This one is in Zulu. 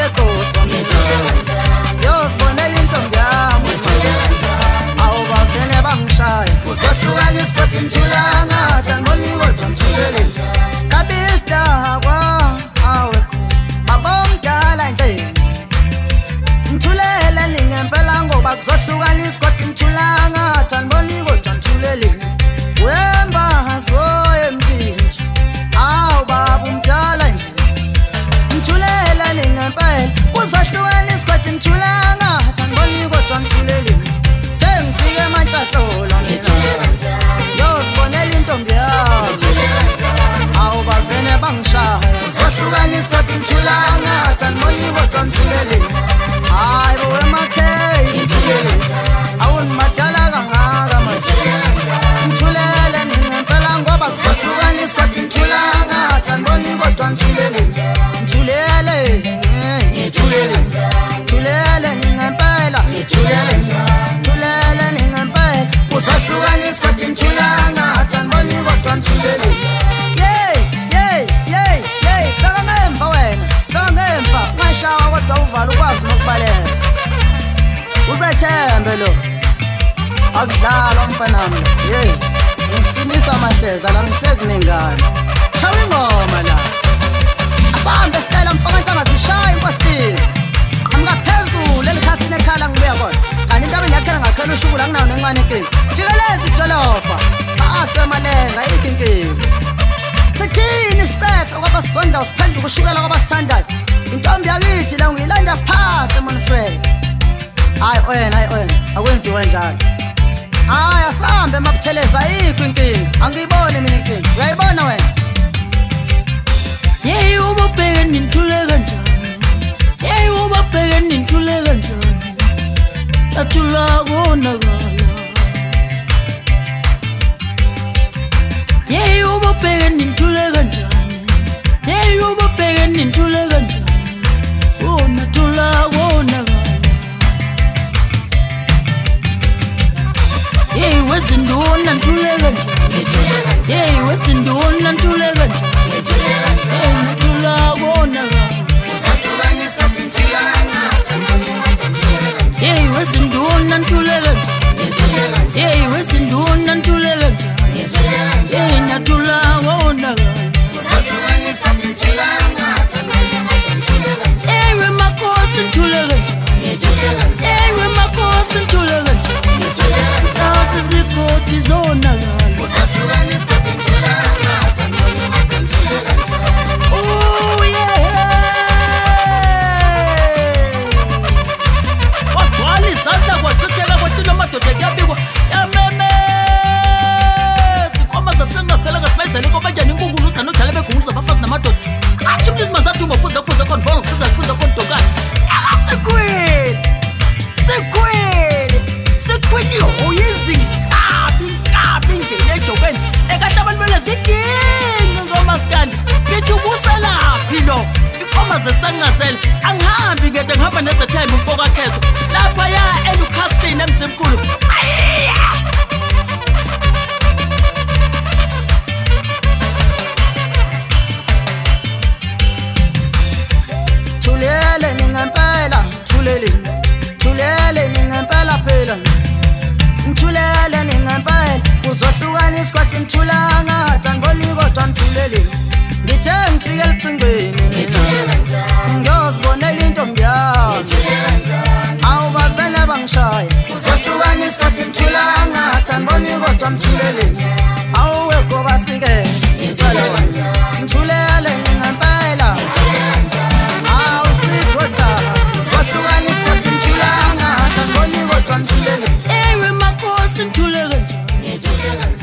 ngeqoso yozibonela intombi yami awubavene bangishaya uzohlukana isikhathi ngithulanga ngibona kodwa ngithulele kabista kwa awe khosi babomdala nje ngithulele ngempela ngoba kuzohlukana isikhathi ngithulanga ngibona kodwa ngithulele wemba hazoye mthinji awu baba umdala nje ngithulele ngempela kuzohlukana isikhathi ngithulanga ngibona kodwa ngithulele ngifike emantshahlolo yozibonela intombi yami awubavene bangishaya uzohlukana isikhathi ngithulanga ngibona kodwa ngithulele hayi bo emakhaya ngithulele awunimadala kangaka manje ngithulele ngempela ngoba kuzohlukana isikhathi ngithulanga ngibona kodwa ngithulele ngithulele ngithulele ngithulele ngempela ngithulele ngithulele ngempela kuzohlukana isikhathi ngithulanga ngibona kodwa ngithulele ngemva wena ngemva ngashawa kodwa uvala ukwazi nokubalela uzethembe lo akudlala umfanami ngisinisa amahleza la ngihleki nengane shawa ingoma la asambe sitela mfakantanga zishaya impostini angaphezulu elikhasini ekhala ngibuya khona kanti into abenyakhela ngakhela ushukula kunayo nencane inkinga jikeleza idolobha asemalenga ikinkinga sithini Steph kwabasonda usiphenduka ushukela kwabasithandayo intombi yakithi la ngiyilanda phasi emonfrey hayi wena akwenziwe njalo hayi asambe mabutheleza ikho inkinga angiyibone mina inkinga uyayibona wena ubabheke nintule kanjani ubabheke nintule kanjani athula konakala ubabheke nintule kanjani ubabheke nintule kanjani nathula konakala wesinduna ntule kanjani wesinduna ntule kanjani nathula konakala wesinduna ntule kanjani wesinduna ntule kanjani nathula konakala makosi ntule kanjani makosi ntule kanjani asizikoti zonakala zesangasela angihambi ngede ngihamba nezethemba umfoka khezo lapha ya elukhasini emzimkhulu thulele ngempela thulele ngempela phela ngithulele ngempela kuzohlukana isikhathi ngithulanga ngibona kodwa ngithulele ngithe ngifike elicingweni ngiyozibonela intombi yami awubavele bangishaya kuzohlukana isikhathi ngithulanga ngibona kodwa ngithulele awuwekho basike ngithulele ngempela awusithotha kuzohlukana isikhathi ngithulanga ngibona kodwa ngithulele makosi ntule kanjani